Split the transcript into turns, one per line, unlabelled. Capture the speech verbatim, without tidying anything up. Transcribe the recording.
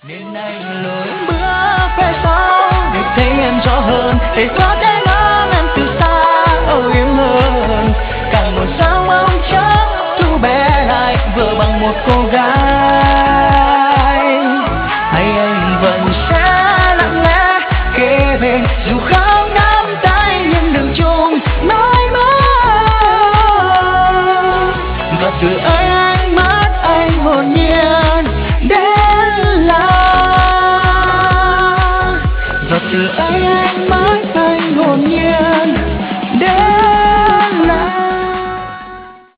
nên anh lùi bước về sau để thấy em rõ hơn, để có thể ngắm em từ xa âu yếm hơn. Càng một sao mong trắng thu bé lại vừa bằng một cô gái, hay anh vẫn sẽ lặng lẽ kế bên dù không nắm tay nhưng đừng chung mãi mãi. Và từ ấy ánh mắt anh hồn nhiên đến là, và từ ấy ánh mắt anh hồn nhiên